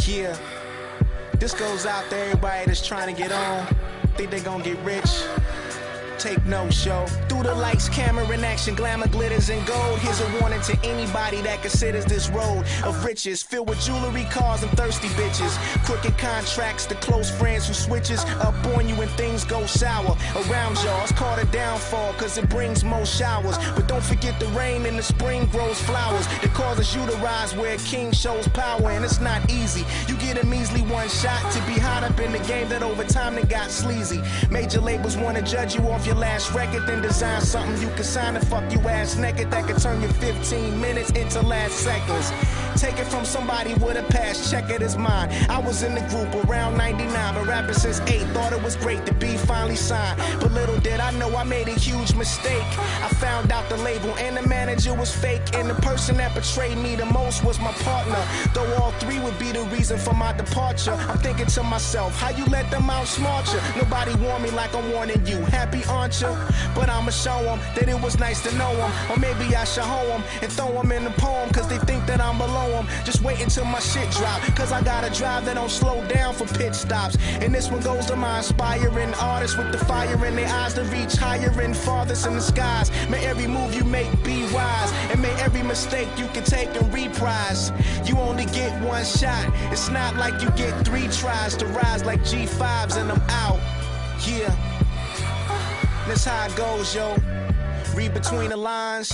Yeah, this goes out to everybody that's trying to get on, think they gonna get rich. Take no show. Through the lights, camera, and action, glamour, glitters, and gold. Here's a warning to anybody that considers this road of riches filled with jewelry, cars, and thirsty bitches. Crooked contracts, the close friends who switches up on you when things go sour. Around y'all, it's called a downfall, cause it brings most showers. But don't forget the rain in the spring grows flowers that causes you to rise where a king shows power. And it's not easy. You get a measly one shot to be hot up in the game that over time they got sleazy. Major labels wanna judge you off your last record, then design something you can sign and fuck you ass naked that can turn your 15 minutes into last seconds. Take it from somebody with a past checkered as mine. I was in the group around 99, but rapping since 8, thought it was great to be finally signed. But little did I know I made a huge mistake. I found out the label and the manager was fake, and the person that betrayed me the most was my partner. Though all three would be the reason for my departure, I'm thinking to myself, how you let them outsmart you? Nobody warned me like I'm warning you. Happy aren't you? But I'ma show them that it was nice to know them. Or maybe I should hoe them and throw them in the poem, cause they think that I'm below them. Just wait until my shit drop, cause I got a drive that don't slow down for pit stops. And this one goes to my inspiring artists with the fire in their eyes to reach higher and farthest in the skies. May every move you make be wise, and may every mistake you can take and reprise. You only get one shot, it's not like you get 3 tries to rise like G5s and I'm out. Yeah, that's how it goes, yo. Read between the lines.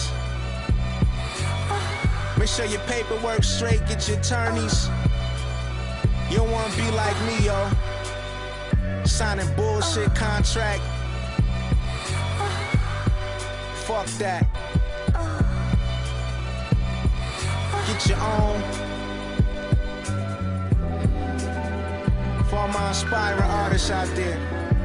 Make sure your paperwork's straight, get your attorneys. You don't wanna be like me, yo. Signing bullshit contract. Fuck that. Get your own. For all my inspiring artists out there.